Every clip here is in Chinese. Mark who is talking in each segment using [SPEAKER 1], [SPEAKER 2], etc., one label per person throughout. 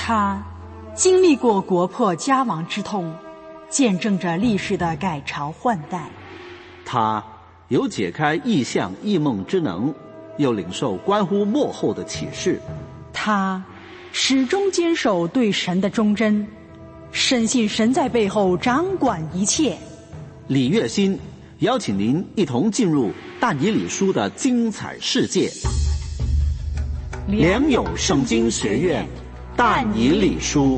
[SPEAKER 1] 他经历过国破家亡之痛，见证着历史的改朝换代。
[SPEAKER 2] 他有解开异象异梦之能，又领受关乎末后的启示。
[SPEAKER 1] 他始终坚守对神的忠贞，深信神在背后掌管一切。
[SPEAKER 2] 李月新邀请您一同进入但以理书的精彩世界。良友圣经学院但以理书。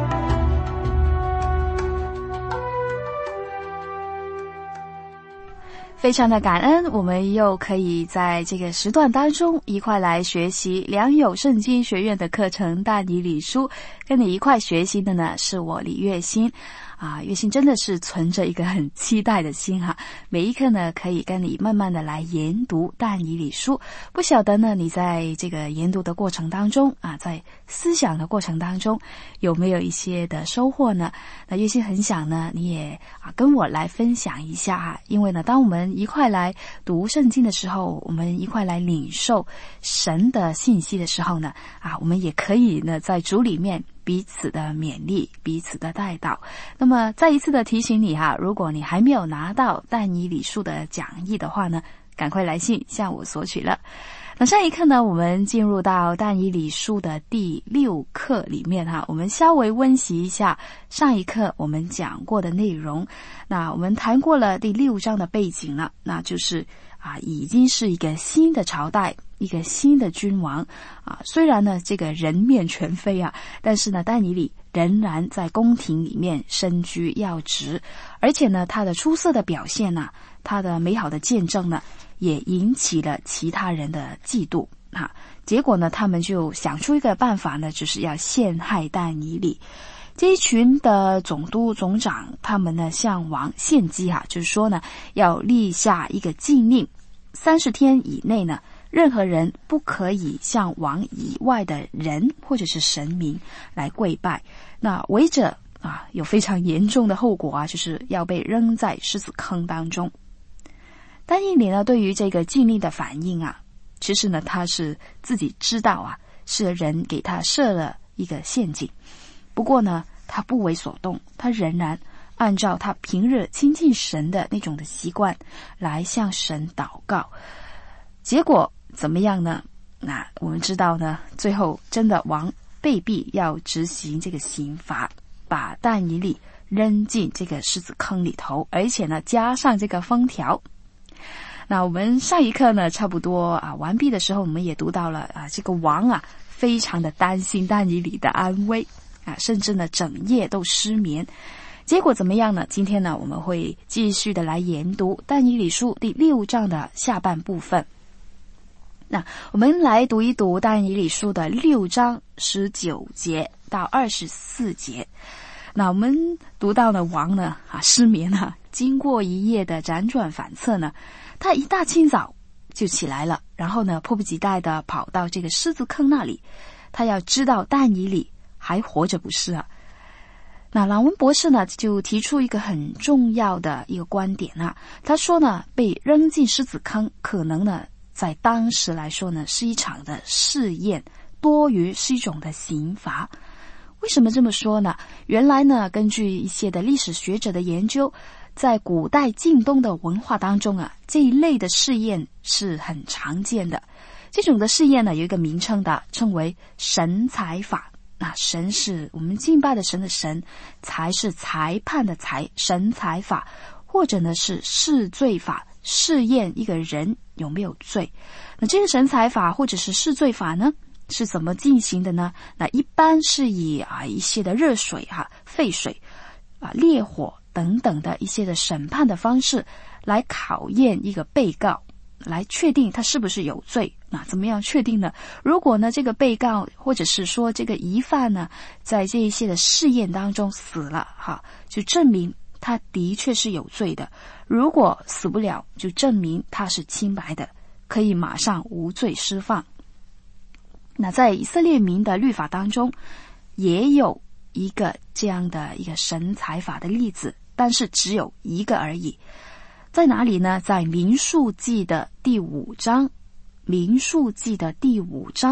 [SPEAKER 3] 非常的感恩，我们又可以在这个时段当中一块来学习良友圣经学院的课程但以理书。跟你一块学习的呢是我李月新月心真的是存着一个很期待的心每一课呢可以跟你慢慢的来研读但以理书。不晓得呢你在这个研读的过程当中在思想的过程当中有没有一些的收获呢？那月心很想呢你也跟我来分享一下因为呢当我们一块来读圣经的时候，我们一块来领受神的信息的时候呢我们也可以呢在主里面彼此的勉励，彼此的带导。那么再一次的提醒你如果你还没有拿到但以理书的讲义的话呢，赶快来信向我索取了。那上一课呢我们进入到但以理书的第6课里面我们稍微温习一下上一课我们讲过的内容。那我们谈过了第6章的背景了，那就是已经是一个新的朝代，一个新的君王虽然呢这个人面全非但是呢但以理仍然在宫廷里面身居要职，而且呢他的出色的表现他的美好的见证呢也引起了其他人的嫉妒结果呢他们就想出一个办法呢，就是要陷害但以理。这一群的总督总长他们呢向王献计就是说呢要立下一个禁令，30天以内呢任何人不可以向王以外的人或者是神明来跪拜，那违者有非常严重的后果就是要被扔在狮子坑当中。但以理呢对于这个禁令的反应其实呢他是自己知道是人给他设了一个陷阱，不过呢他不为所动，他仍然按照他平日亲近神的那种的习惯来向神祷告。结果怎么样呢？那我们知道呢最后真的王被逼要执行这个刑罚，把但以理扔进这个狮子坑里头，而且呢加上这个封条。那我们上一课呢差不多完毕的时候，我们也读到了这个王非常的担心但以理的安危甚至呢整夜都失眠。结果怎么样呢？今天呢我们会继续的来研读但以理书第6章的下半部分。那我们来读一读但以理书的6章19节到24节。那我们读到呢王呢失眠经过一夜的辗转反侧呢，他一大清早就起来了，然后呢迫不及待的跑到这个狮子坑那里，他要知道但以理还活着不是那朗文博士呢就提出一个很重要的一个观点他说呢被扔进狮子坑可能呢在当时来说呢是一场的试验，多于是一种的刑罚。为什么这么说呢？原来呢根据一些的历史学者的研究，在古代近东的文化当中这一类的试验是很常见的。这种的试验呢有一个名称的，称为神裁法。那神是我们敬拜的神的神，才是裁判的裁，神裁法，或者呢是试罪法，试验一个人有没有罪。那这个神裁法或者是试罪法呢是怎么进行的呢？那一般是以一些的热水沸水烈火等等的一些的审判的方式来考验一个被告，来确定他是不是有罪。那怎么样确定呢？如果呢这个被告或者是说这个疑犯呢在这一些的试验当中死了就证明他的确是有罪的。如果死不了，就证明他是清白的，可以马上无罪释放。那在以色列民的律法当中也有一个这样的一个神裁法的例子，但是只有一个而已。在哪里呢？在民数记的第5章，民数记的第5章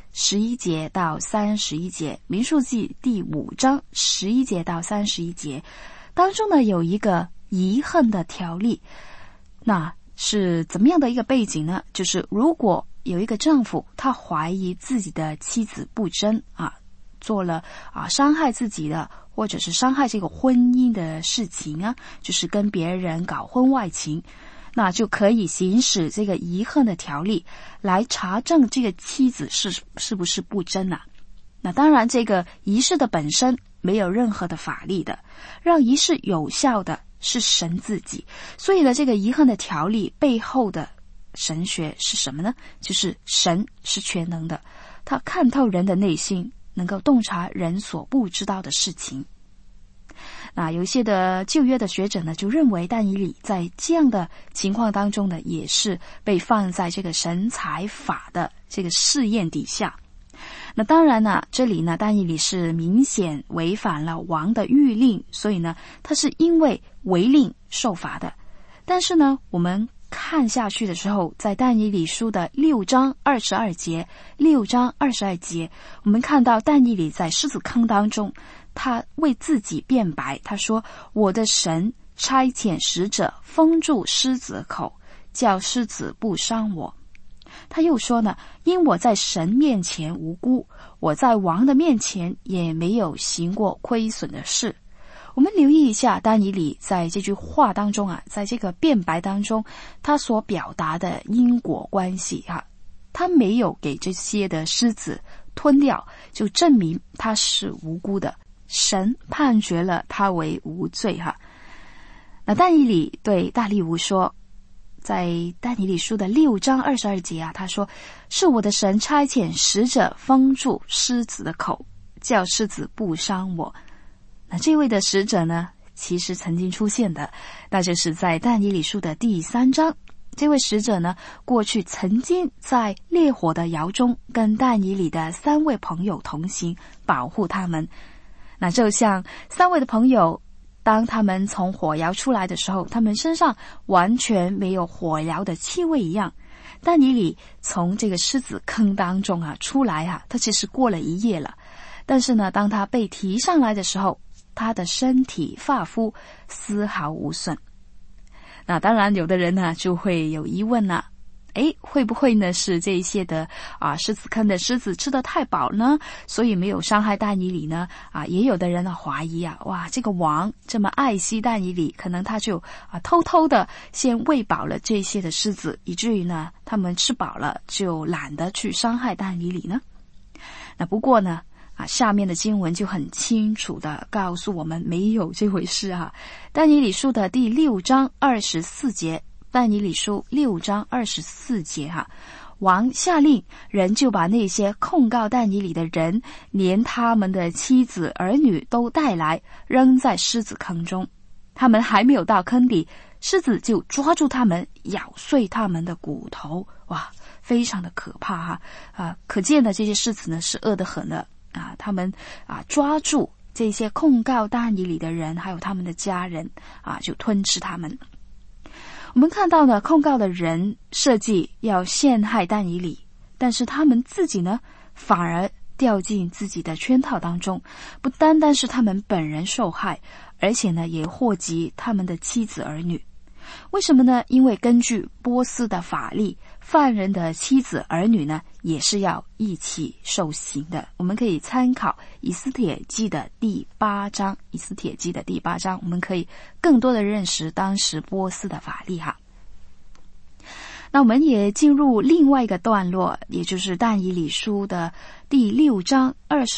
[SPEAKER 3] 11节到31节，民数记第5章11节到31节当中呢，有一个遗恨的条例。那是怎么样的一个背景呢？就是如果有一个丈夫，他怀疑自己的妻子不贞做了伤害自己的或者是伤害这个婚姻的事情就是跟别人搞婚外情，那就可以行使这个遗恨的条例来查证这个妻子是不是不贞那当然这个仪式的本身没有任何的法力的，让仪式有效的是神自己。所以呢，这个遗恨的条例背后的神学是什么呢？就是神是全能的，他看透人的内心，能够洞察人所不知道的事情。那有一些的旧约的学者呢，就认为但以理在这样的情况当中呢，也是被放在这个神裁法的这个试验底下。那当然呢，这里呢，但以理是明显违反了王的谕令，所以呢，他是因为违令受罚的。但是呢，我们看下去的时候，在但以理书的6章22节，我们看到但以理在狮子坑当中，他为自己辩白，他说：我的神差遣使者封住狮子的口，叫狮子不伤我。他又说呢，因我在神面前无辜，我在王的面前也没有行过亏损的事。我们留意一下但以理在这句话当中在这个辩白当中，他所表达的因果关系他没有给这些的狮子吞掉，就证明他是无辜的，神判决了他为无罪那但以理对大利乌说，在但以理书的6章22节他说：是我的神差遣使者封住狮子的口，叫狮子不伤我。那这位的使者呢，其实曾经出现的，那就是在但以理书的第3章。这位使者呢，过去曾经在烈火的窑中跟但以理的3位朋友同行，保护他们。那就像3位的朋友，当他们从火窑出来的时候，他们身上完全没有火窑的气味一样。但以理从这个狮子坑当中出来他其实过了1夜了，但是呢，当他被提上来的时候，他的身体发肤丝毫无损。那当然有的人呢就会有疑问会不会呢是这一些的狮子坑的狮子吃得太饱呢，所以没有伤害但以理呢也有的人怀疑这个王这么爱惜但以理，可能他就偷偷的先喂饱了这些的狮子，以至于呢他们吃饱了就懒得去伤害但以理呢。那不过呢下面的经文就很清楚的告诉我们，没有这回事但以理书的第6章24节，但以理书6章24节王下令，人就把那些控告但以理的人，连他们的妻子儿女都带来，扔在狮子坑中。他们还没有到坑底，狮子就抓住他们，咬碎他们的骨头。哇，非常的可怕可见的这些狮子呢是恶得很的他们抓住这些控告但以理的人还有他们的家人就吞吃他们。我们看到呢，控告的人设计要陷害但以理，但是他们自己呢反而掉进自己的圈套当中，不单单是他们本人受害，而且呢也祸及他们的妻子儿女。为什么呢？因为根据波斯的法律，犯人的妻子儿女呢也是要一起受刑的。我们可以参考以斯帖记的第8章，我们可以更多的认识当时波斯的法律那我们也进入另外一个段落，也就是但以理书的第6章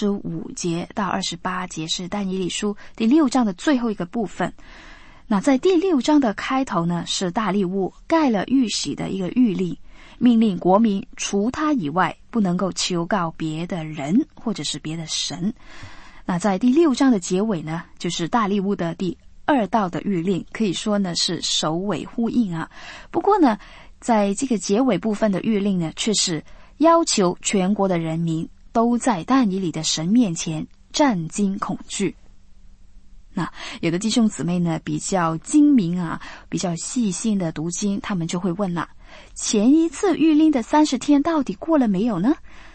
[SPEAKER 3] 25节到28节，是但以理书第6章的最后一个部分。那在第6章的开头呢，是大利乌盖了玉玺的一个谕令，命令国民除他以外不能够求告别的人或者是别的神。那在第6章的结尾呢，就是大利乌的第2道的谕令，可以说呢是首尾呼应不过呢，在这个结尾部分的谕令呢，却是要求全国的人民都在但以理的神面前战惊恐惧。那有的弟兄姊妹呢比较精明比较细心的读经，他们就会问前一次谕令的30天到底过了没有呢？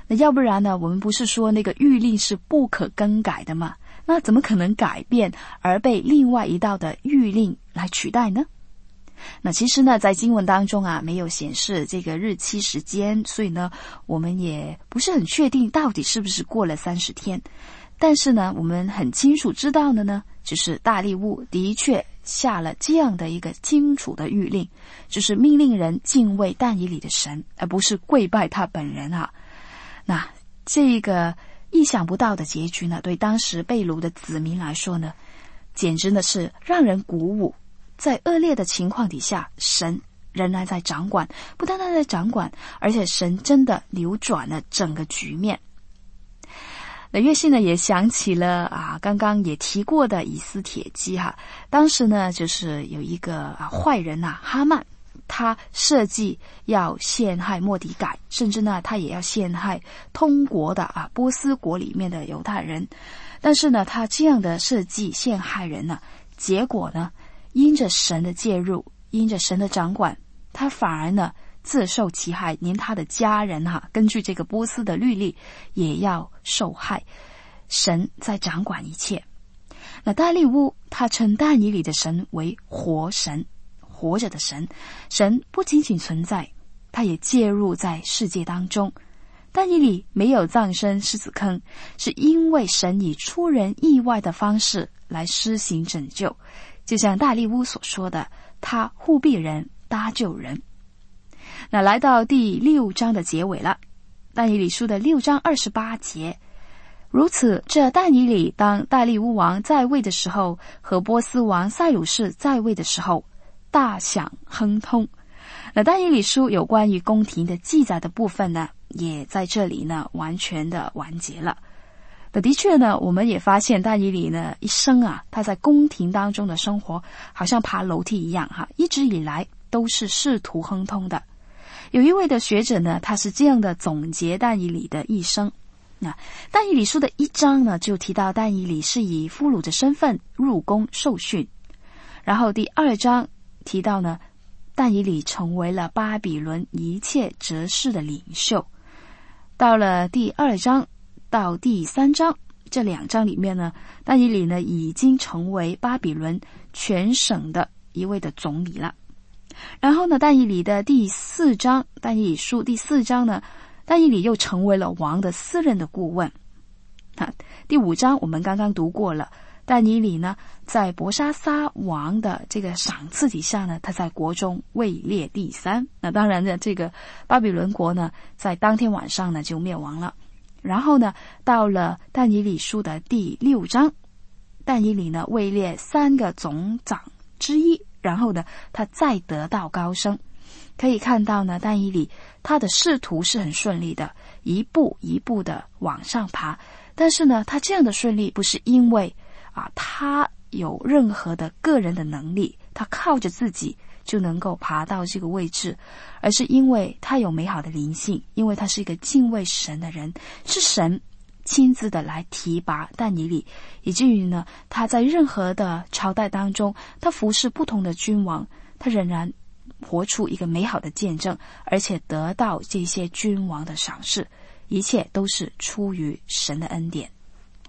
[SPEAKER 3] 那要不然呢，我们不是说那个谕令是不可更改的吗？那怎么可能改变而被另外一道的谕令来取代呢？那其实呢，在经文当中啊，没有显示这个日期时间，所以呢，我们也不是很确定到底是不是过了30天。但是呢，我们很清楚知道的呢，就是大利乌的确下了这样的一个清楚的谕令，就是命令人敬畏但以理的神，而不是跪拜他本人啊。那这个意想不到的结局呢，对当时被掳的子民来说呢，简直的是让人鼓舞。在恶劣的情况底下，神仍然在掌管，不单单在掌管，而且神真的扭转了整个局面。那约信呢也想起了刚刚也提过的以斯帖记哈，当时呢就是有一个坏人哈曼，他设计要陷害末底改，甚至呢他也要陷害通国的波斯国里面的犹太人。但是呢他这样的设计陷害人呢，结果呢因着神的介入，因着神的掌管，他反而呢自受其害，连他的家人根据这个波斯的律例也要受害。神在掌管一切。那大利乌他称但以理的神为活神，活着的神。神不仅仅存在，他也介入在世界当中。但以理没有葬身狮子坑，是因为神以出人意外的方式来施行拯救。就像大利乌所说的，他护庇人，搭救人。那来到第6章的结尾了，但以理书的6章28节，如此这但以理当大利乌王在位的时候，和波斯王塞鲁士在位的时候，大享亨通。那但以理书有关于宫廷的记载的部分呢，也在这里呢完全的完结了。的确呢，我们也发现但以理呢一生他在宫廷当中的生活好像爬楼梯一样一直以来都是仕途亨通的。有一位的学者呢，他是这样的总结但以理的一生。那但以理书的1章呢，就提到但以理是以俘虏的身份入宫受训，然后第2章提到呢，但以理成为了巴比伦一切哲士的领袖。到了第2章到第3章这2章里面呢，但以理呢已经成为巴比伦全省的一位的总理了。然后呢，但以理的第4章，但以理书第4章呢，但以理又成为了王的私人的顾问。第5章我们刚刚读过了，但以理呢在伯沙撒王的这个赏赐底下呢，他在国中位列第3。那当然呢，这个巴比伦国呢在当天晚上呢就灭亡了。然后呢，到了但以理书的第6章，但以理呢位列3个总长之一，然后呢他再得到高升。可以看到呢，但以理他的仕途是很顺利的，一步一步的往上爬。但是呢，他这样的顺利不是因为他有任何的个人的能力，他靠着自己就能够爬到这个位置，而是因为他有美好的灵性，因为他是一个敬畏神的人，是神亲自的来提拔但以理，以至于呢，他在任何的朝代当中，他服侍不同的君王，他仍然活出一个美好的见证，而且得到这些君王的赏识，一切都是出于神的恩典。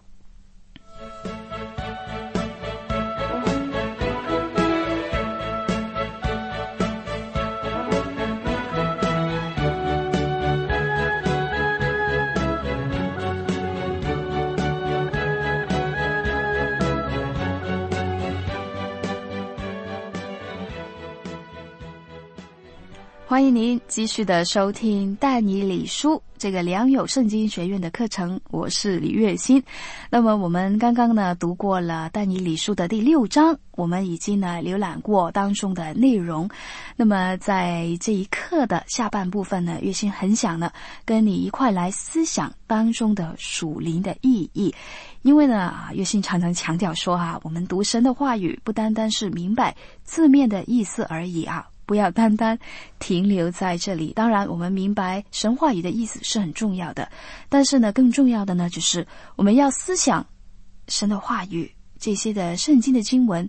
[SPEAKER 3] 欢迎您继续的收听但以理书这个良友圣经学院的课程，我是李月欣。那么我们刚刚呢读过了但以理书的第6章，我们已经呢浏览过当中的内容。那么在这一课的下半部分呢，月欣很想呢跟你一块来思想当中的属灵的意义。因为呢月欣常常强调说我们读神的话语不单单是明白字面的意思而已不要单单停留在这里。当然我们明白神话语的意思是很重要的，但是呢更重要的呢就是我们要思想神的话语，这些的圣经的经文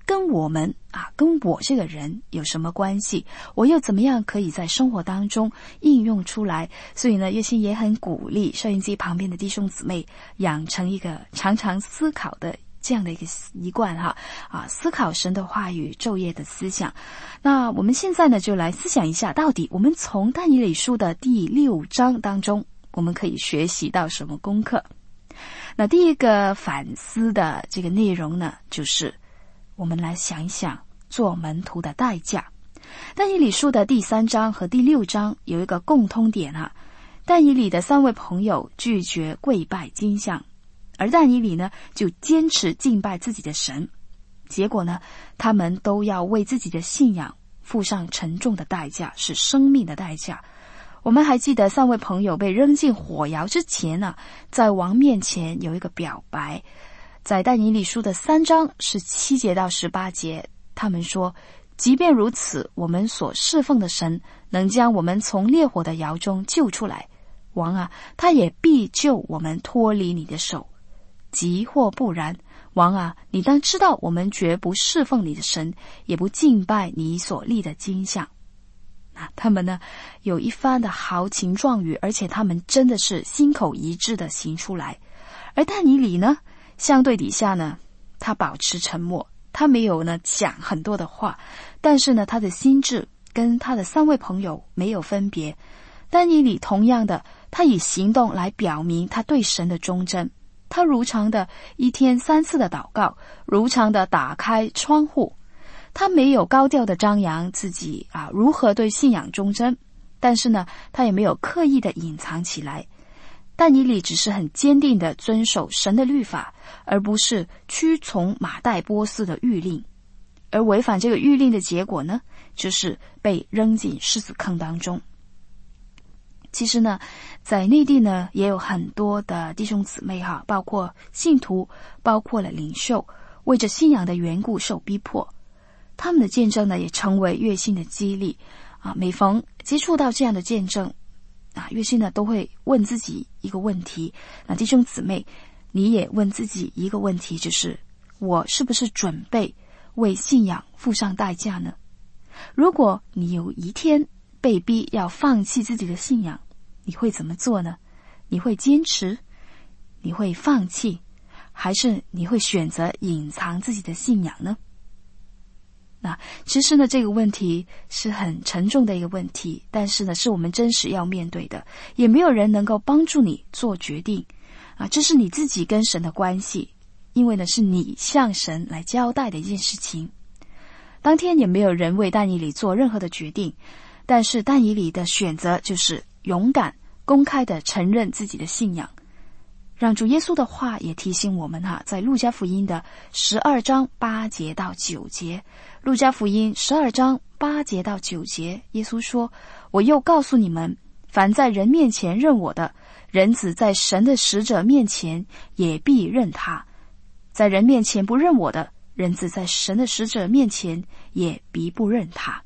[SPEAKER 3] 跟我们跟我这个人有什么关系？我又怎么样可以在生活当中应用出来？所以呢，月心也很鼓励收音机旁边的弟兄姊妹养成一个常常思考的这样的一个习惯思考神的话语，昼夜的思想。那我们现在呢，就来思想一下，到底我们从但以理书的第6章当中，我们可以学习到什么功课？那第一个反思的这个内容呢，就是我们来想一想做门徒的代价。但以理书的第3章和第6章有一个共通点但以理的3位朋友拒绝跪拜金像，而但以理呢就坚持敬拜自己的神，结果呢，他们都要为自己的信仰付上沉重的代价，是生命的代价。我们还记得3位朋友被扔进火窑之前在王面前有一个表白，在但以理书的3章17节到18节，他们说，即便如此，我们所侍奉的神能将我们从烈火的窑中救出来，王他也必救我们脱离你的手。即或不然，王你当知道，我们绝不侍奉你的神，也不敬拜你所立的金像。他们呢有一番的豪情壮语，而且他们真的是心口一致的行出来。而但以理呢，相对底下呢，他保持沉默，他没有呢讲很多的话，但是呢，他的心智跟他的3位朋友没有分别。但以理同样的，他以行动来表明他对神的忠贞。他如常的一天3次的祷告，如常的打开窗户。他没有高调的张扬自己如何对信仰忠贞，但是呢，他也没有刻意的隐藏起来。但以理只是很坚定的遵守神的律法，而不是屈从马代波斯的谕令。而违反这个谕令的结果呢，就是被扔进狮子坑当中。其实呢，在内地呢，也有很多的弟兄姊妹包括信徒，包括了领袖，为着信仰的缘故受逼迫。他们的见证呢，也成为月心的激励每逢接触到这样的见证月心呢都会问自己一个问题。那弟兄姊妹，你也问自己一个问题，就是我是不是准备为信仰付上代价呢？如果你有一天被逼要放弃自己的信仰，你会怎么做呢？你会坚持？你会放弃？还是你会选择隐藏自己的信仰呢？那其实呢，这个问题是很沉重的一个问题，但是呢，是我们真实要面对的，也没有人能够帮助你做决定这是你自己跟神的关系，因为呢，是你向神来交代的一件事情。当天也没有人为但以理做任何的决定，但是但以理的选择就是勇敢公开的承认自己的信仰。让主耶稣的话也提醒我们在路加福音的12章8节到9节，路加福音12章8节到9节，耶稣说，我又告诉你们，凡在人面前认我的，人子在神的使者面前也必认他；在人面前不认我的，人子在神的使者面前也必不认他。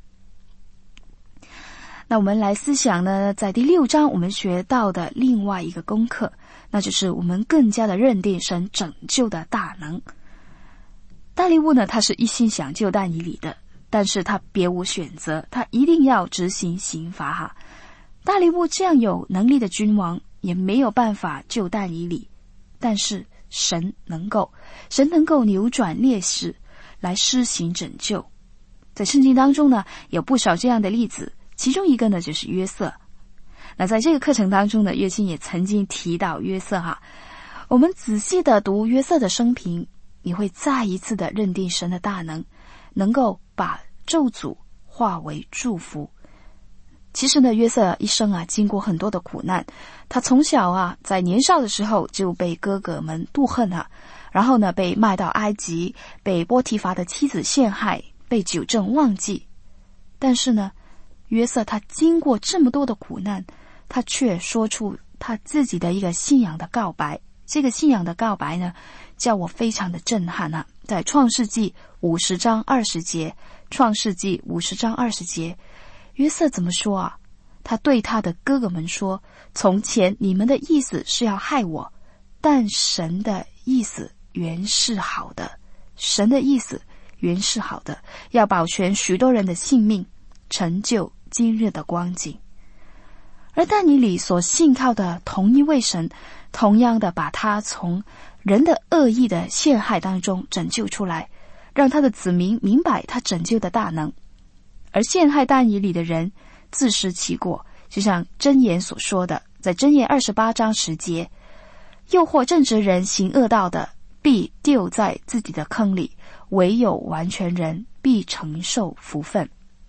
[SPEAKER 3] 那我们来思想呢，在第6章我们学到的另外一个功课，那就是我们更加的认定神拯救的大能。大利乌呢，他是一心想救但以理的，但是他别无选择，他一定要执行刑罚大利乌这样有能力的君王也没有办法救但以理，但是神能够扭转劣势来施行拯救。在圣经当中呢，有不少这样的例子，其中一个呢就是约瑟。那在这个课程当中呢，月心也曾经提到约瑟我们仔细的读约瑟的生平，你会再一次的认定神的大能，能够把咒诅化为祝福。其实呢，约瑟一生经过很多的苦难，他从小在年少的时候就被哥哥们妒恨然后呢被卖到埃及，被波提乏的妻子陷害，被酒政忘记。但是呢，约瑟他经过这么多的苦难，他却说出他自己的一个信仰的告白。这个信仰的告白呢，叫我非常的震撼在创世纪50章20节，创世纪50章20节，约瑟怎么说他对他的哥哥们说，从前你们的意思是要害我，但神的意思原是好的，神的意思原是好的，要保全许多人的性命，成就今日的光景。而但以理所信靠的同一位神，同样的把他从人的恶意的陷害当中拯救出来，让他的子民明白他拯救的大能。而陷害但以理的人自食其果，就像箴言所说的，在箴言28章10节，诱惑正直人行恶道的，必丢在自己的坑里，唯有完全人必承受福分。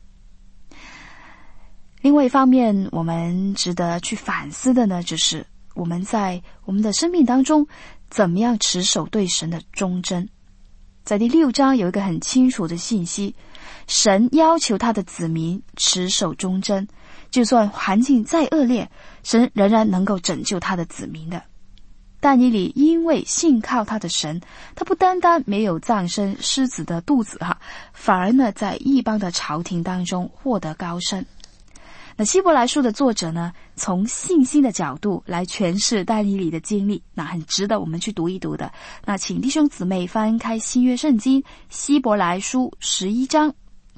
[SPEAKER 3] 另外一方面，我们值得去反思的呢，就是我们在我们的生命当中怎么样持守对神的忠贞。在第6章有一个很清楚的信息，神要求他的子民持守忠贞，就算环境再恶劣，神仍然能够拯救他的子民的。但以理因为信靠他的神，他不单单没有葬身狮子的肚子反而呢在异邦的朝廷当中获得高升。那希伯来书的作者呢，从信心的角度来诠释但以理的经历，那很值得我们去读一读的。那请弟兄姊妹翻开新约圣经希伯来书11章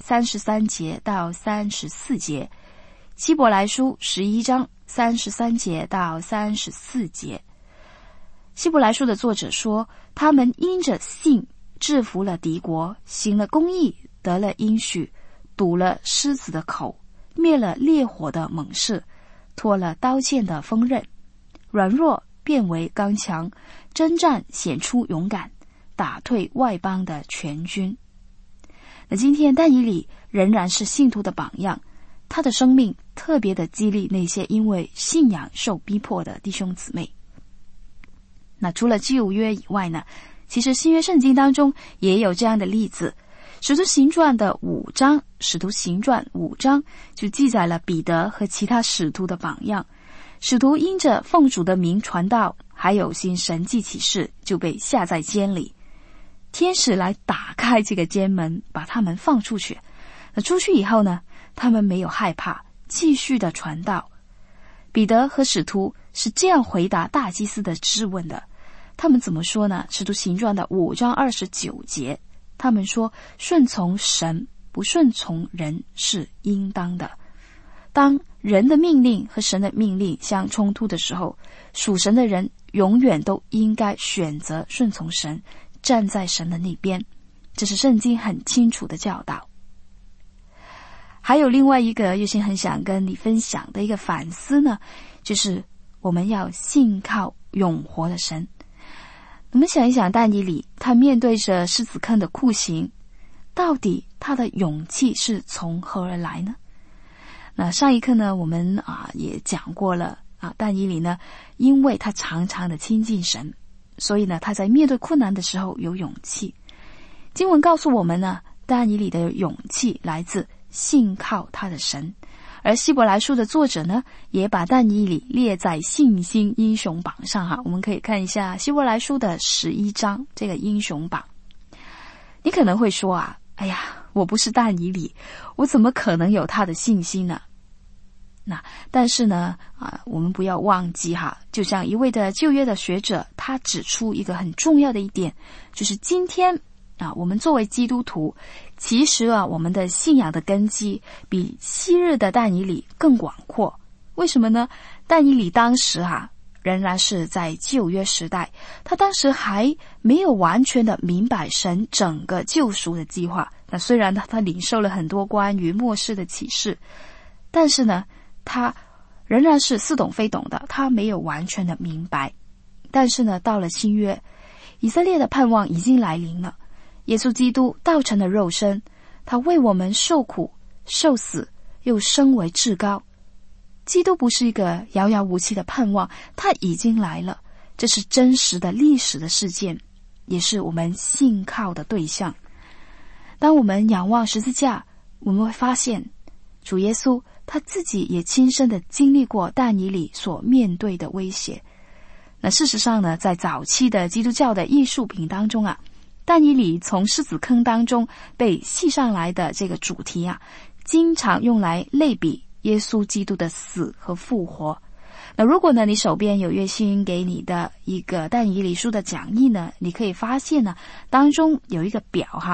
[SPEAKER 3] 33节到34节，希伯来书11章33节到34节。希伯来书的作者说，他们因着信制服了敌国，行了公义，得了应许，堵了狮子的口，灭了烈火的猛士，脱了刀剑的锋刃，软弱变为刚强，征战显出勇敢，打退外邦的全军。那今天但以理仍然是信徒的榜样，他的生命特别的激励那些因为信仰受逼迫的弟兄姊妹。那除了旧约以外呢，其实新约圣经当中也有这样的例子。使徒行传的5章，使徒行传5章就记载了彼得和其他使徒的榜样。使徒因着奉主的名传道，还有行神迹奇事，就被下在监里。天使来打开这个监门，把他们放出去。那出去以后呢，他们没有害怕，继续的传道。彼得和使徒是这样回答大祭司的质问的。他们怎么说呢？使徒行传的5章29节，他们说，顺从神不顺从人是应当的。当人的命令和神的命令相冲突的时候，属神的人永远都应该选择顺从神，站在神的那边。这是圣经很清楚的教导。还有另外一个又是很想跟你分享的一个反思呢，就是我们要信靠永活的神。我们想一想，但以理他面对着狮子坑的酷刑，到底他的勇气是从何而来呢？那上一课呢，我们也讲过了但以理呢，因为他常常的亲近神，所以呢他在面对困难的时候有勇气。经文告诉我们呢，但以理的勇气来自信靠他的神。而希伯来书的作者呢，也把但以理列在信心英雄榜上我们可以看一下希伯来书的11章这个英雄榜。你可能会说哎呀，我不是但以理，我怎么可能有他的信心呢？那但是呢我们不要忘记就像一位的旧约的学者，他指出一个很重要的一点，就是今天我们作为基督徒，其实我们的信仰的根基比昔日的但以理更广阔。为什么呢？但以理当时仍然是在旧约时代，他当时还没有完全的明白神整个救赎的计划。那虽然他领受了很多关于末世的启示，但是呢他仍然是似懂非懂的，他没有完全的明白。但是呢到了新约，以色列的盼望已经来临了。耶稣基督道成了肉身，他为我们受苦受死，又升为至高。基督不是一个遥遥无期的盼望，他已经来了。这是真实的历史的事件，也是我们信靠的对象。当我们仰望十字架，我们会发现主耶稣他自己也亲身的经历过但以理所面对的威胁。那事实上呢，在早期的基督教的艺术品当中但以理从狮子坑当中被系上来的这个主题经常用来类比耶稣基督的死和复活。那如果呢你手边有月薪给你的一个但以理书的讲义呢，你可以发现呢当中有一个表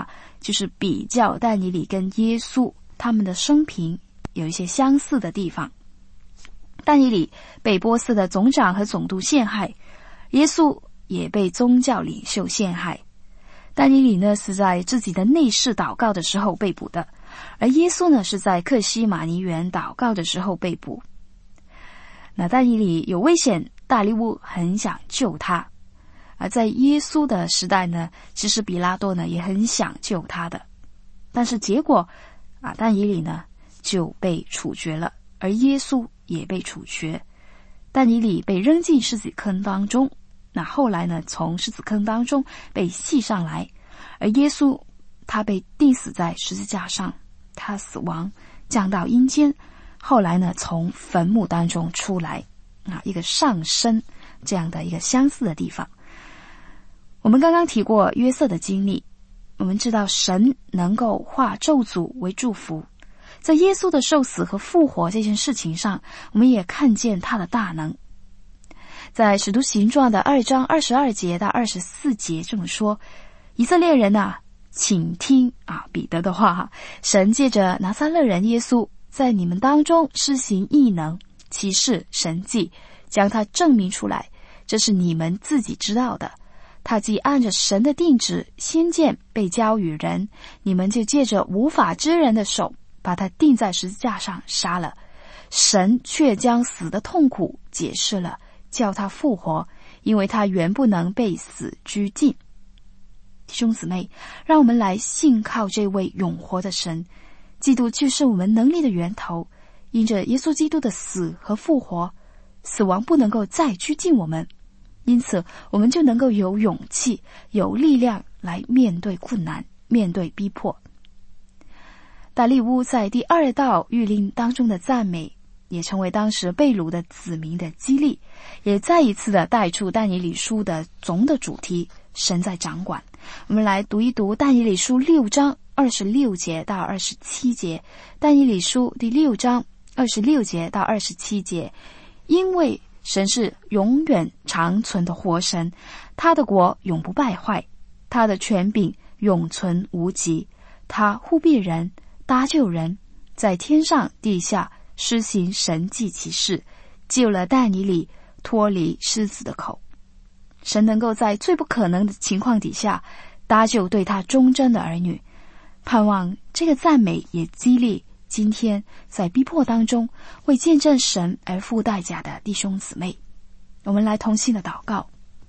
[SPEAKER 3] 就是比较但以理跟耶稣他们的生平有一些相似的地方。但以理被波斯的总长和总督陷害，耶稣也被宗教领袖陷害。但以理呢是在自己的内室祷告的时候被捕的，而耶稣呢是在客西马尼园祷告的时候被捕。那但以理有危险，大利乌很想救他，而在耶稣的时代呢，其实比拉多呢也很想救他的，但是结果但以理呢就被处决了，而耶稣也被处决。但以理被扔进狮子坑当中，那后来呢从狮子坑当中被系上来，而耶稣他被钉死在十字架上，他死亡降到阴间，后来呢从坟墓当中出来，一个上升这样的一个相似的地方。我们刚刚提过约瑟的经历，我们知道神能够化咒诅为祝福，在耶稣的受死和复活这件事情上，我们也看见他的大能。在使徒行传的2章22节到24节这么说，以色列人请听彼得的话，神借着拿撒勒人耶稣在你们当中施行异能、奇事、神迹，将他证明出来，这是你们自己知道的。他既按着神的定旨先见被交与人，你们就借着无法之人的手把他钉在十字架上杀了。神却将死的痛苦解释了，叫他复活，因为他原不能被死拘禁。弟兄姊妹，让我们来信靠这位永活的神。基督就是我们能力的源头，因着耶稣基督的死和复活，死亡不能够再拘禁我们，因此我们就能够有勇气、有力量来面对困难，面对逼迫。大利乌在第2道谕令当中的赞美，也成为当时被掳的子民的激励，也再一次的带出但以理书的总的主题，神在掌管。我们来读一读但以理书6章26节到27节。但以理书第6章26节到27节，因为神是永远长存的活神，他的国永不败坏，他的权柄永存无极，他护庇人，搭救人，在天上地下施行神迹奇事，救了但以理脱离狮子的口。神能够在最不可能的情况底下搭救对他忠贞的儿女，盼望这个赞美也激励今天在逼迫当中为见证神而付代价的弟兄姊妹。我们来同心的祷告。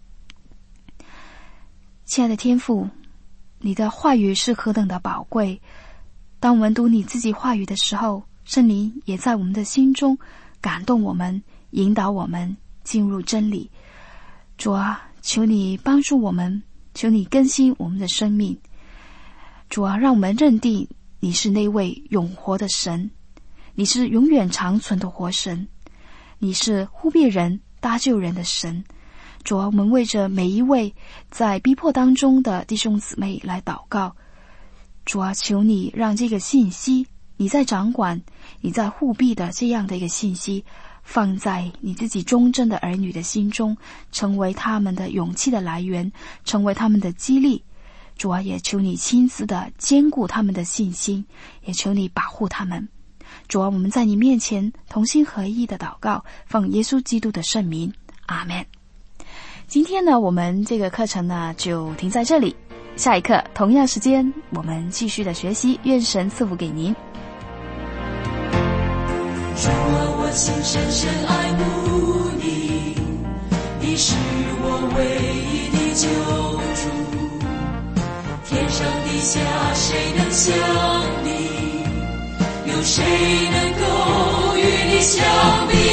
[SPEAKER 3] 亲爱的天父，你的话语是何等的宝贵，当我们读你自己话语的时候，圣灵也在我们的心中感动我们，引导我们进入真理。主啊，求你帮助我们，求你更新我们的生命。主啊，让我们认定你是那位永活的神，你是永远长存的活神，你是护庇人、搭救人的神。主啊，我们为着每一位在逼迫当中的弟兄姊妹来祷告。主啊，求你让这个信息，你在掌管、你在护庇的这样的一个信息，放在你自己忠贞的儿女的心中，成为他们的勇气的来源，成为他们的激励。主啊，也求你亲自的坚固他们的信心，也求你保护他们。主啊，我们在你面前同心合意的祷告，奉耶稣基督的圣名，阿们。今天呢，我们这个课程呢就停在这里，下一课同样时间我们继续的学习，愿神赐福给您。
[SPEAKER 4] 主啊，我心深深爱慕你，你是我唯一的救主，天上地下谁能像你，有谁能够与你相比？